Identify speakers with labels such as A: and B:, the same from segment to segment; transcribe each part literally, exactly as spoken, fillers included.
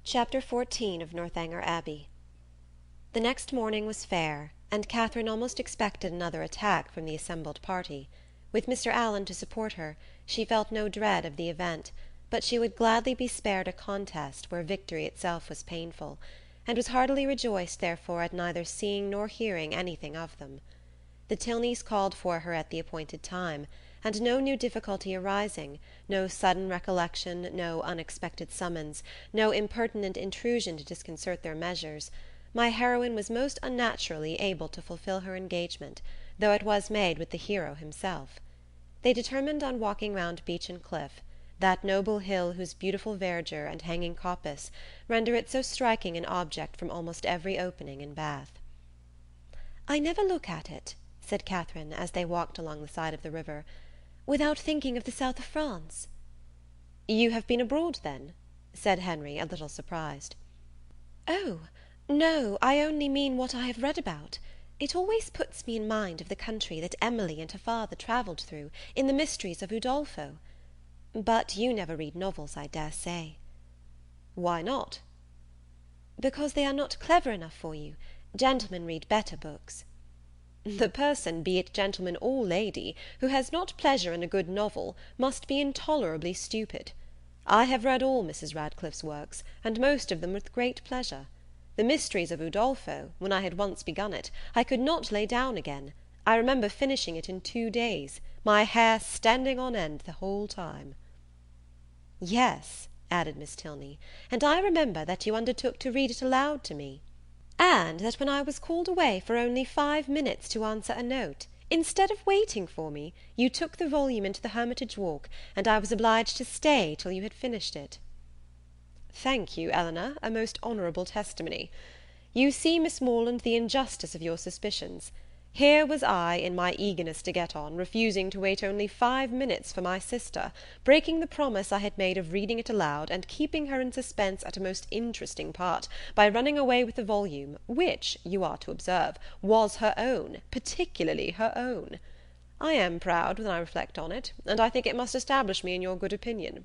A: Chapter fourteen of Northanger Abbey. The next morning was fair, and Catherine almost expected another attack from the assembled party. With Mr. Allen to support her, she felt no dread of the event, but she would gladly be spared a contest where victory itself was painful, and was heartily rejoiced therefore at neither seeing nor hearing anything of them. The Tilneys called for her at the appointed time, and no new difficulty arising, no sudden recollection, no unexpected summons, no impertinent intrusion to disconcert their measures, my heroine was most unnaturally able to fulfil her engagement, though it was made with the hero himself. They determined on walking round Beechin Cliff, that noble hill whose beautiful verdure and hanging coppice render it so striking an object from almost every opening in Bath. "I never look at it," said Catherine, as they walked along the side of the river, "without thinking of the south of France." "You have been abroad, then?" said Henry, a little surprised. "Oh, no, I only mean what I have read about. It always puts me in mind of the country that Emily and her father travelled through, in the Mysteries of Udolpho. But you never read novels, I dare say." "Why not?" "Because they are not clever enough for you. Gentlemen read better books." "The person, be it gentleman or lady, who has not pleasure in a good novel, must be intolerably stupid. I have read all Missus Radcliffe's works, and most of them with great pleasure. The Mysteries of Udolpho, when I had once begun it, I could not lay down again. I remember finishing it in two days, my hair standing on end the whole time." "Yes," added Miss Tilney, "and I remember that you undertook to read it aloud to me." "And that when I was called away for only five minutes to answer a note, instead of waiting for me, you took the volume into the Hermitage Walk, and I was obliged to stay till you had finished it." "Thank you, Eleanor, a most honourable testimony. You see, Miss Morland, the injustice of your suspicions. Here was I, in my eagerness to get on, refusing to wait only five minutes for my sister, breaking the promise I had made of reading it aloud, and keeping her in suspense at a most interesting part, by running away with the volume, which, you are to observe, was her own, particularly her own. I am proud when I reflect on it, and I think it must establish me in your good opinion."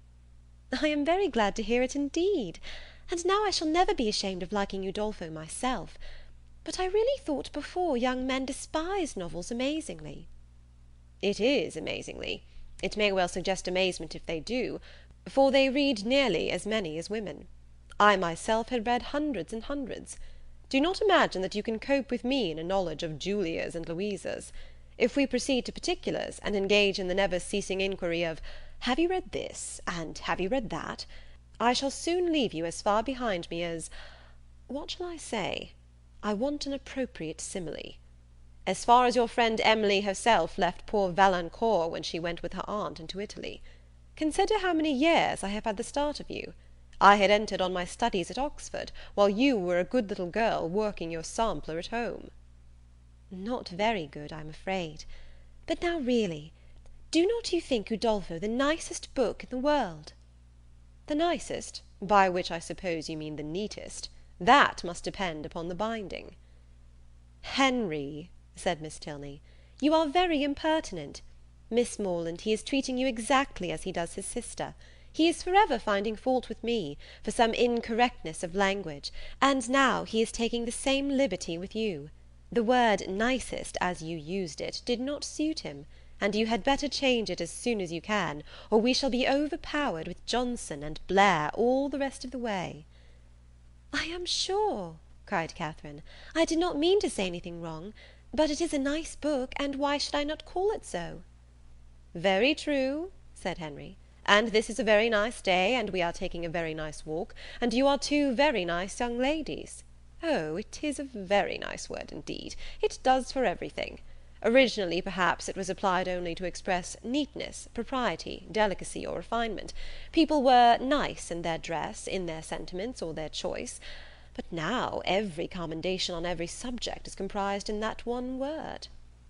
A: "I am very glad to hear it indeed, and now I shall never be ashamed of liking Udolpho myself. But I really thought before young men despised novels amazingly." "It is amazingly. It may well suggest amazement if they do, for they read nearly as many as women. I myself had read hundreds and hundreds. Do not imagine that you can cope with me in a knowledge of Julias and Louisas. If we proceed to particulars, and engage in the never-ceasing inquiry of have you read this, and have you read that, I shall soon leave you as far behind me as what shall I say? I want an appropriate simile. As far as your friend Emily herself left poor Valancourt when she went with her aunt into Italy. Consider how many years I have had the start of you. I had entered on my studies at Oxford, while you were a good little girl working your sampler at home." "Not very good, I'm afraid. But now really, do not you think Udolpho the nicest book in the world?" "The nicest? By which I suppose you mean the neatest. That must depend upon the binding." "Henry," said Miss Tilney, "you are very impertinent. Miss Morland, he is treating you exactly as he does his sister. He is forever finding fault with me, for some incorrectness of language, and now he is taking the same liberty with you. The word nicest, as you used it, did not suit him, and you had better change it as soon as you can, or we shall be overpowered with Johnson and Blair all the rest of the way." "I am sure," cried Catherine, "I did not mean to say anything wrong, but it is a nice book, and why should I not call it so?" "Very true," said Henry, "and this is a very nice day, and we are taking a very nice walk, and you are two very nice young ladies. Oh, it is a very nice word indeed. It does for everything. Originally, perhaps, it was applied only to express neatness, propriety, delicacy, or refinement. People were nice in their dress, in their sentiments, or their choice. But now every commendation on every subject is comprised in that one word."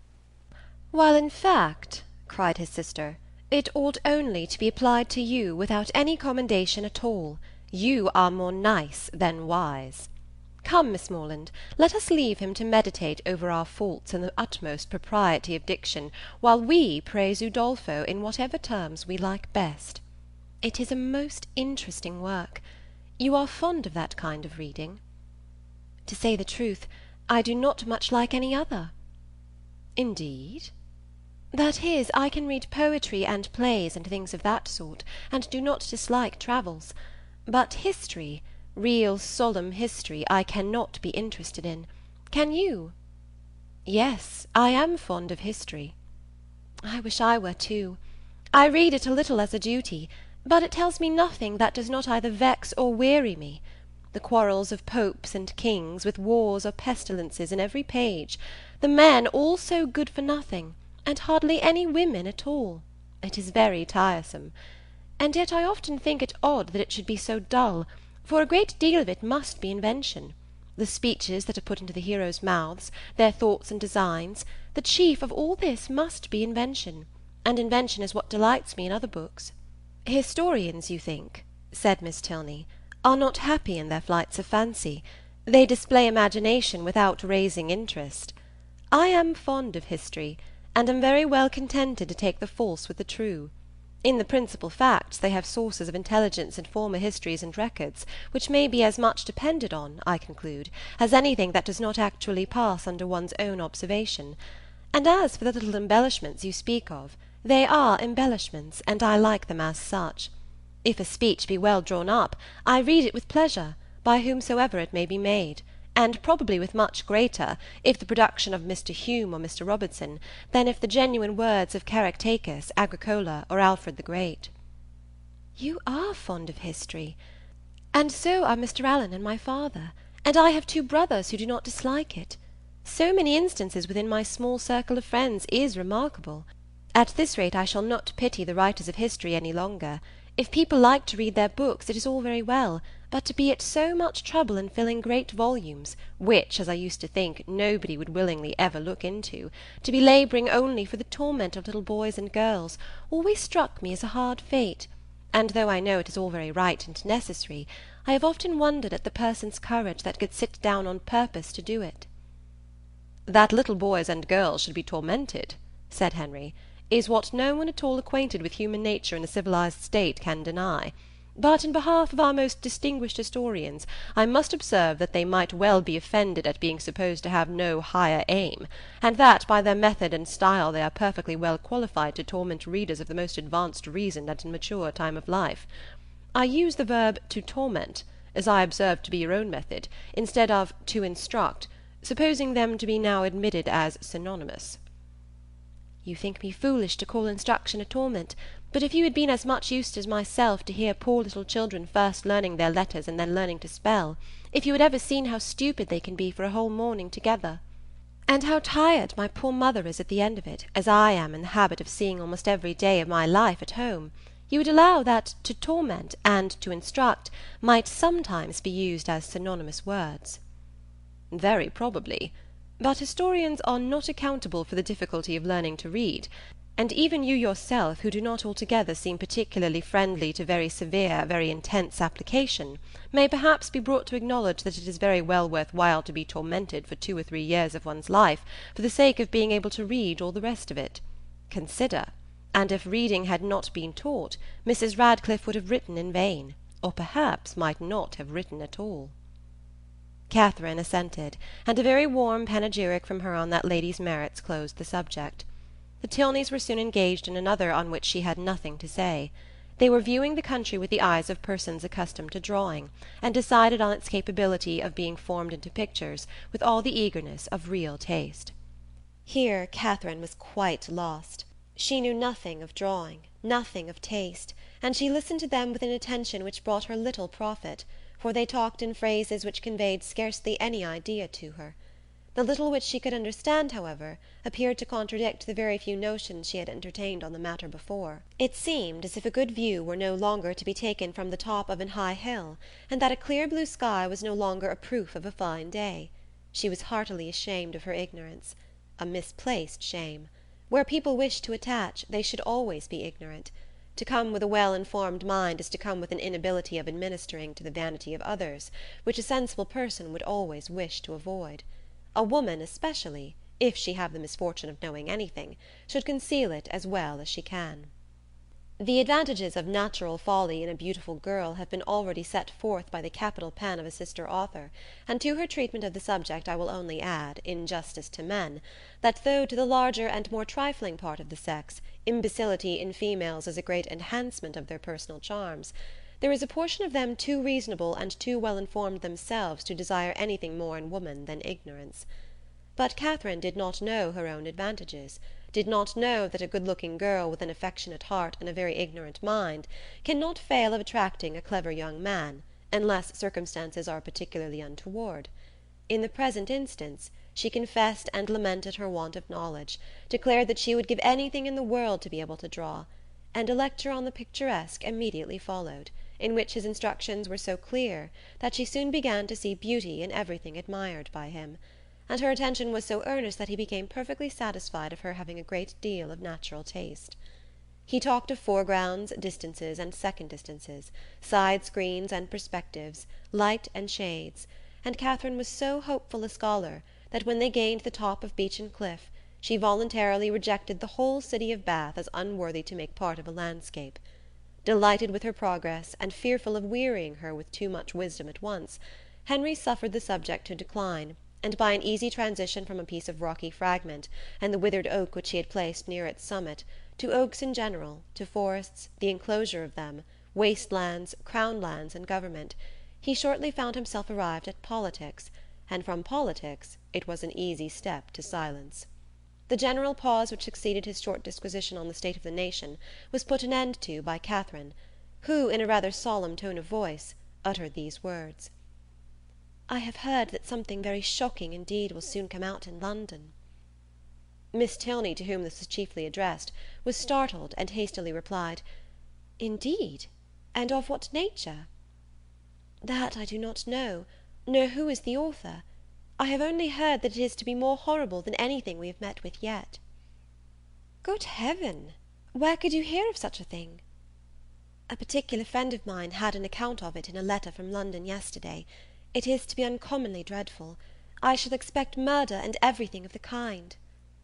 A: "While in fact," cried his sister, "it ought only to be applied to you without any commendation at all. You are more nice than wise. Come, Miss Morland, let us leave him to meditate over our faults in the utmost propriety of diction, while we praise Udolpho in whatever terms we like best. It is a most interesting work. You are fond of that kind of reading?" "To say the truth, I do not much like any other." "Indeed?" "That is, I can read poetry and plays and things of that sort, and do not dislike travels. But history, real solemn history, I cannot be interested in. Can you?" "Yes, I am fond of history." "I wish I were too. I read it a little as a duty, but it tells me nothing that does not either vex or weary me. The quarrels of popes and kings, with wars or pestilences in every page; the men all so good for nothing, and hardly any women at all. It is very tiresome. And yet I often think it odd that it should be so dull, for a great deal of it must be invention. The speeches that are put into the heroes' mouths, their thoughts and designs, the chief of all this must be invention, and invention is what delights me in other books." "Historians, you think," said Miss Tilney, "are not happy in their flights of fancy. They display imagination without raising interest. I am fond of history, and am very well contented to take the false with the true. In the principal facts they have sources of intelligence in former histories and records, which may be as much depended on, I conclude, as anything that does not actually pass under one's own observation. And as for the little embellishments you speak of, they are embellishments, and I like them as such. If a speech be well drawn up, I read it with pleasure, by whomsoever it may be made, and probably with much greater, if the production of Mister Hume or Mister Robertson, than if the genuine words of Caractacus, Agricola, or Alfred the Great." "You are fond of history, and so are Mr. Allen and my father, and I have two brothers who do not dislike it. So many instances within my small circle of friends is remarkable. At this rate I shall not pity the writers of history any longer. If people like to read their books, it is all very well, but to be at so much trouble in filling great volumes, which, as I used to think, nobody would willingly ever look into, to be labouring only for the torment of little boys and girls, always struck me as a hard fate; and though I know it is all very right and necessary, I have often wondered at the person's courage that could sit down on purpose to do it." "That little boys and girls should be tormented," said Henry, "is what no one at all acquainted with human nature in a civilized state can deny. But in behalf of our most distinguished historians, I must observe that they might well be offended at being supposed to have no higher aim, and that by their method and style they are perfectly well qualified to torment readers of the most advanced reason and in mature time of life. I use the verb to torment, as I observe to be your own method, instead of to instruct, supposing them to be now admitted as synonymous." "You think me foolish to call instruction a torment, but if you had been as much used as myself to hear poor little children first learning their letters and then learning to spell, if you had ever seen how stupid they can be for a whole morning together, and how tired my poor mother is at the end of it, as I am in the habit of seeing almost every day of my life at home, you would allow that to torment and to instruct might sometimes be used as synonymous words." "Very probably. But historians are not accountable for the difficulty of learning to read, and even you yourself, who do not altogether seem particularly friendly to very severe, very intense application, may perhaps be brought to acknowledge that it is very well worth while to be tormented for two or three years of one's life for the sake of being able to read all the rest of it. Consider, and if reading had not been taught, Missus Radcliffe would have written in vain, or perhaps might not have written at all." Catherine assented, and a very warm panegyric from her on that lady's merits closed the subject. The Tilneys were soon engaged in another on which she had nothing to say. They were viewing the country with the eyes of persons accustomed to drawing, and decided on its capability of being formed into pictures with all the eagerness of real taste.
B: Here Catherine was quite lost. She knew nothing of drawing, nothing of taste, and she listened to them with an attention which brought her little profit, for they talked in phrases which conveyed scarcely any idea to her. The little which she could understand, however, appeared to contradict the very few notions she had entertained on the matter before. It seemed as if a good view were no longer to be taken from the top of an high hill, and that a clear blue sky was no longer a proof of a fine day. She was heartily ashamed of her ignorance. A misplaced shame. Where people wish to attach, they should always be ignorant. To come with a well-informed mind is to come with an inability of administering to the vanity of others, which a sensible person would always wish to avoid. A woman especially, if she have the misfortune of knowing anything, should conceal it as well as she can.
A: The advantages of natural folly in a beautiful girl have been already set forth by the capital pen of a sister author, and to her treatment of the subject I will only add, in justice to men, that though to the larger and more trifling part of the sex imbecility in females is a great enhancement of their personal charms, there is a portion of them too reasonable and too well informed themselves to desire anything more in woman than ignorance. But Catherine did not know her own advantages, did not know that a good-looking girl with an affectionate heart and a very ignorant mind cannot fail of attracting a clever young man, unless circumstances are particularly untoward. In the present instance, she confessed and lamented her want of knowledge, declared that she would give anything in the world to be able to draw, and a lecture on the picturesque immediately followed, in which his instructions were so clear that she soon began to see beauty in everything admired by him, and her attention was so earnest that he became perfectly satisfied of her having a great deal of natural taste. He talked of foregrounds, distances and second distances, side screens and perspectives, light and shades, and Catherine was so hopeful a scholar that when they gained the top of Beechin Cliff she voluntarily rejected the whole city of Bath as unworthy to make part of a landscape. Delighted with her progress, and fearful of wearying her with too much wisdom at once, Henry suffered the subject to decline, and by an easy transition from a piece of rocky fragment, and the withered oak which he had placed near its summit, to oaks in general, to forests, the enclosure of them, waste lands, crown lands and government, he shortly found himself arrived at politics, and from politics it was an easy step to silence. The general pause which succeeded his short disquisition on the state of the nation was put an end to by Catherine, who, in a rather solemn tone of voice, uttered these words: "I have heard that something very shocking indeed will soon come out in London." Miss Tilney, to whom this was chiefly addressed, was startled, and hastily replied, "Indeed? And of what nature?" "That I do not know, nor who is the author. I have only heard that it is to be more horrible than anything we have met with yet." "Good Heaven! Where could you hear of such a thing?" "A particular friend of mine had an account of it in a letter from London yesterday. It is to be uncommonly dreadful. I shall expect murder and everything of the kind."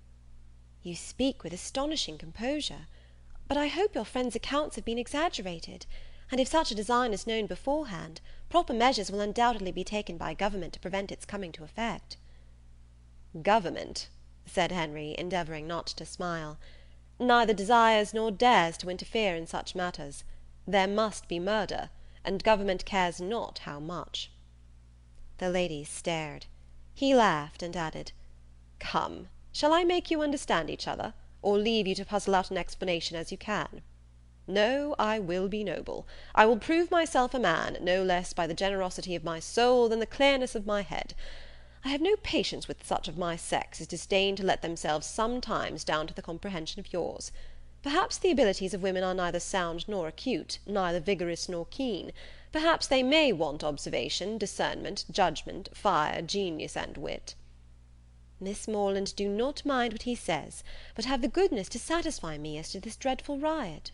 A: "You speak with astonishing composure. But I hope your friend's accounts have been exaggerated; and if such a design is known beforehand, proper measures will undoubtedly be taken by government to prevent its coming to effect." "Government," said Henry, endeavouring not to smile, "neither desires nor dares to interfere in such matters. There must be murder, and government cares not how much." The ladies stared. He laughed, and added, "Come, shall I make you understand each other, or leave you to puzzle out an explanation as you can? No, I will be noble. I will prove myself a man, no less by the generosity of my soul than the clearness of my head. I have no patience with such of my sex as disdain to let themselves sometimes down to the comprehension of yours. Perhaps the abilities of women are neither sound nor acute, neither vigorous nor keen. Perhaps they may want observation, discernment, judgment, fire, genius, and wit." "Miss Morland, do not mind what he says, but have the goodness to satisfy me as to this dreadful riot."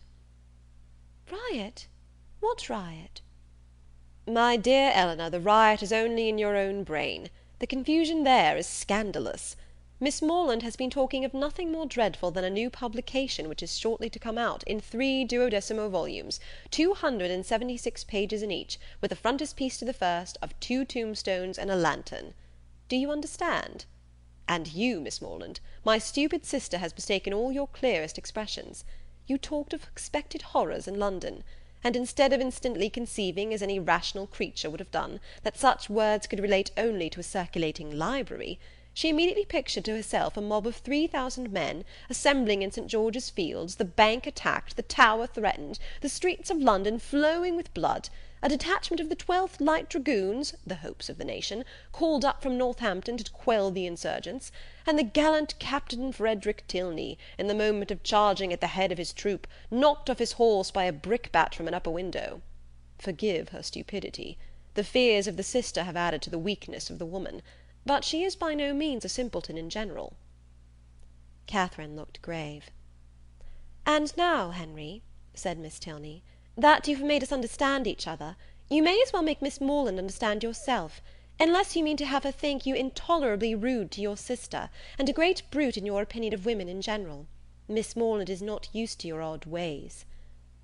A: "Riot? What riot?" "My dear Eleanor, the riot is only in your own brain. The confusion there is scandalous. Miss Morland has been talking of nothing more dreadful than a new publication which is shortly to come out, in three duodecimo volumes, two hundred and seventy-six pages in each, with a frontispiece to the first, of two tombstones and a lantern. Do you understand? And you, Miss Morland, my stupid sister has mistaken all your clearest expressions. You talked of expected horrors in London, and instead of instantly conceiving, as any rational creature would have done, that such words could relate only to a circulating library, she immediately pictured to herself a mob of three thousand men, assembling in St. George's Fields, the Bank attacked, the Tower threatened, the streets of London flowing with blood, a detachment of the twelfth Light Dragoons, the hopes of the nation, called up from Northampton to quell the insurgents, and the gallant Captain Frederick Tilney, in the moment of charging at the head of his troop, knocked off his horse by a brickbat from an upper window. Forgive her stupidity. The fears of the sister have added to the weakness of the woman, but she is by no means a simpleton in general." Catherine looked grave. "And now, Henry," said Miss Tilney, "that you have made us understand each other, you may as well make Miss Morland understand yourself, unless you mean to have her think you intolerably rude to your sister, and a great brute in your opinion of women in general. Miss Morland is not used to your odd ways."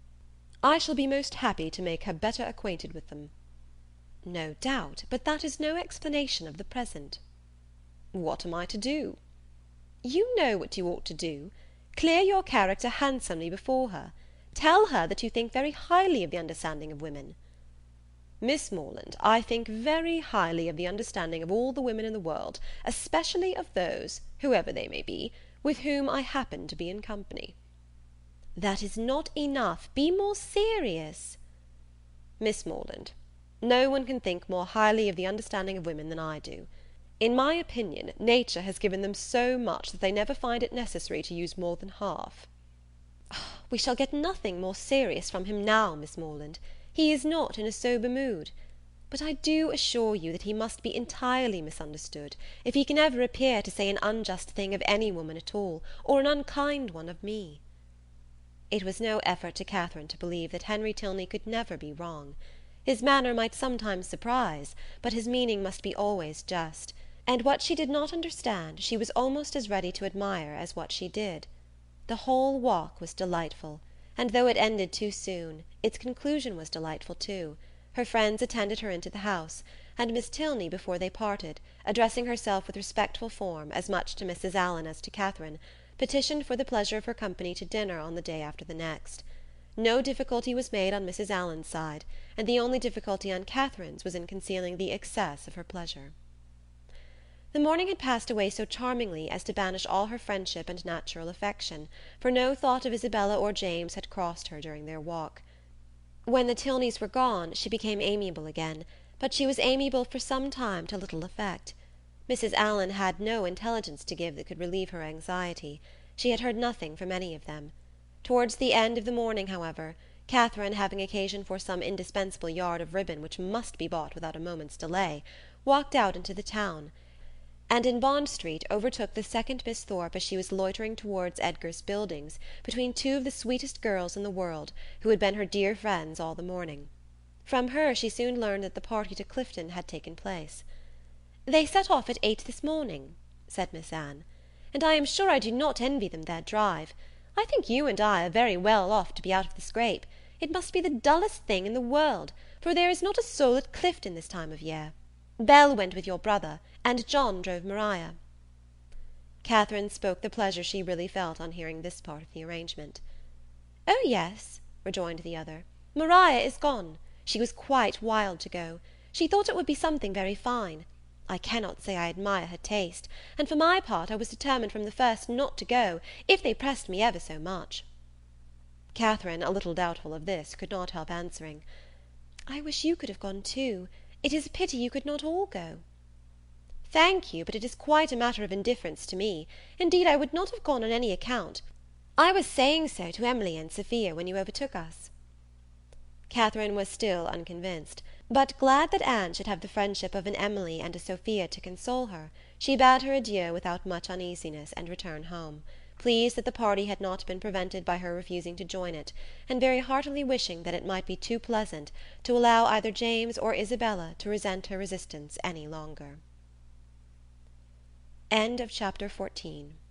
B: I shall be most happy to make her better acquainted with them." "No doubt, but that is no explanation of the present." "What am I to do?" "You know what you ought to do. Clear your character handsomely before her. Tell her that you think very highly of the understanding of women." "Miss Morland, I think very highly of the understanding of all the women in the world, especially of those, whoever they may be, with whom I happen to be in company." "That is not enough. Be more serious." "Miss Morland, no one can think more highly of the understanding of women than I do. In my opinion, nature has given them so much that they never find it necessary to use more than half." "We shall get nothing more serious from him now, Miss Morland. He is not in a sober mood. But I do assure you that he must be entirely misunderstood if he can ever appear to say an unjust thing of any woman at all, or an unkind one of me." It was no effort to Katherine to believe that Henry Tilney could never be wrong. His manner might sometimes surprise, but his meaning must be always just, and what she did not understand she was almost as ready to admire as what she did. The whole walk was delightful, and though it ended too soon, its conclusion was delightful too. Her friends attended her into the house, and Miss Tilney, before they parted, addressing herself with respectful form as much to Misses Allen as to Katherine, petitioned for the pleasure of her company to dinner on the day after the next. No difficulty was made on Misses Allen's side, and the only difficulty on Katherine's was in concealing the excess of her pleasure. The morning had passed away so charmingly as to banish all her friendship and natural affection, for no thought of Isabella or James had crossed her during their walk. When the Tilneys were gone she became amiable again, but she was amiable for some time to little effect. Misses Allen had no intelligence to give that could relieve her anxiety. She had heard nothing from any of them. Towards the end of the morning, however, Katherine, having occasion for some indispensable yard of ribbon which must be bought without a moment's delay, walked out into the town, and in Bond Street overtook the second Miss Thorpe as she was loitering towards Edgar's Buildings between two of the sweetest girls in the world, who had been her dear friends all the morning. From her she soon learned that the party to Clifton had taken place. "They set off at eight this morning," said Miss Anne, "and I am sure I do not envy them their drive. I think you and I are very well off to be out of the scrape. It must be the dullest thing in the world, for there is not a soul at Clifton this time of year. Belle went with your brother, and John drove Maria." Katherine spoke the pleasure she really felt on hearing this part of the arrangement. "Oh, yes," rejoined the other, "Maria is gone. She was quite wild to go. She thought it would be something very fine. I cannot say I admire her taste, and for my part I was determined from the first not to go, if they pressed me ever so much." Katherine, a little doubtful of this, could not help answering, "I wish you could have gone too. It is a pity you could not all go." "Thank you, but it is quite a matter of indifference to me. Indeed, I would not have gone on any account. I was saying so to Emily and Sophia when you overtook us." Katherine was still unconvinced, but glad that Anne should have the friendship of an Emily and a Sophia to console her, she bade her adieu without much uneasiness, and returned home, pleased that the party had not been prevented by her refusing to join it, and very heartily wishing that it might be too pleasant to allow either James or Isabella to resent her resistance any longer. End of Chapter fourteen.